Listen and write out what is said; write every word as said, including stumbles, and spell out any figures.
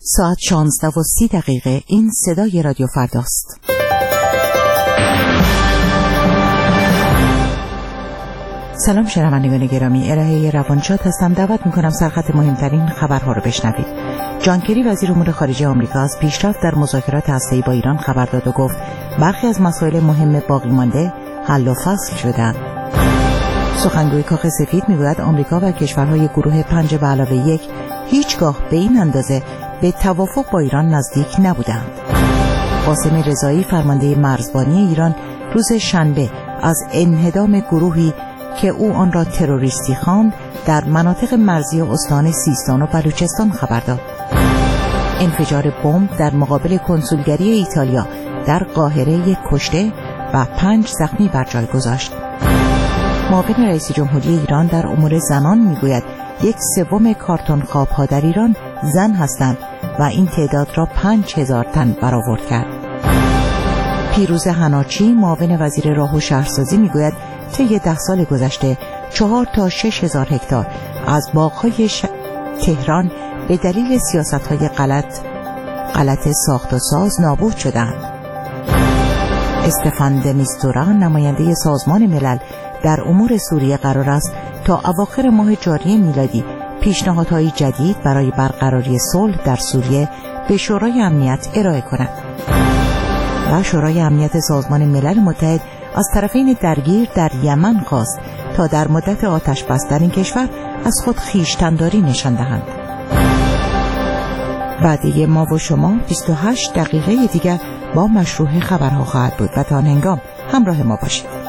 ساعت شانزده و سی دقیقه. این صدای رادیو فرداست. سلام شنوندگان گرامی، الهه روانشاد هستم. دعوت میکنم سرخط مهمترین خبرها رو بشنوید. جان کری وزیر امور خارجه آمریکا از پیشرفت در مذاکرات هسته‌ای با ایران خبر داد و گفت برخی از مسائل مهم باقی مانده حل و فصل شدند. سخنگوی کاخ سفید میگوید آمریکا و کشورهای گروه پنج به علاوه یک هیچگاه به این اندازه به توافق با ایران نزدیک نبودند. قاسم رضایی فرمانده مرزبانی ایران روز شنبه از انهدام گروهی که او آن را تروریستی خواند در مناطق مرزی استان سیستان و بلوچستان خبر داد. انفجار بمب در مقابل کنسولگری ایتالیا در قاهره یک کشته و پنج زخمی بر جای گذاشت. معاون رئیس جمهوری ایران در امور زنان میگوید یک سوم کارتون خواب‌ها در ایران زن هستند و این تعداد را پنج هزار تن برآورد کرد. پیروز حناچی معاون وزیر راه و شهرسازی میگوید طی ده سال گذشته چهار تا شش هزار هکتار از باغ‌های ش... تهران به دلیل سیاست‌های غلط غلط ساخت و ساز نابود شدند. استفان د میستورا نماینده سازمان ملل در امور سوریه قرار است تا اواخر ماه جاری میلادی پیشنهادهای جدید برای برقراری صلح در سوریه به شورای امنیت ارائه کند. و شورای امنیت سازمان ملل متحد از طرفین درگیر در یمن خواست تا در مدت آتش بس در این کشور از خود خویشتن‌داری نشان دهند. بعدی ما و شما بیست و هشت دقیقه دیگر با مشروع خبرها خواهد بود و تا آن هنگام همراه ما باشید.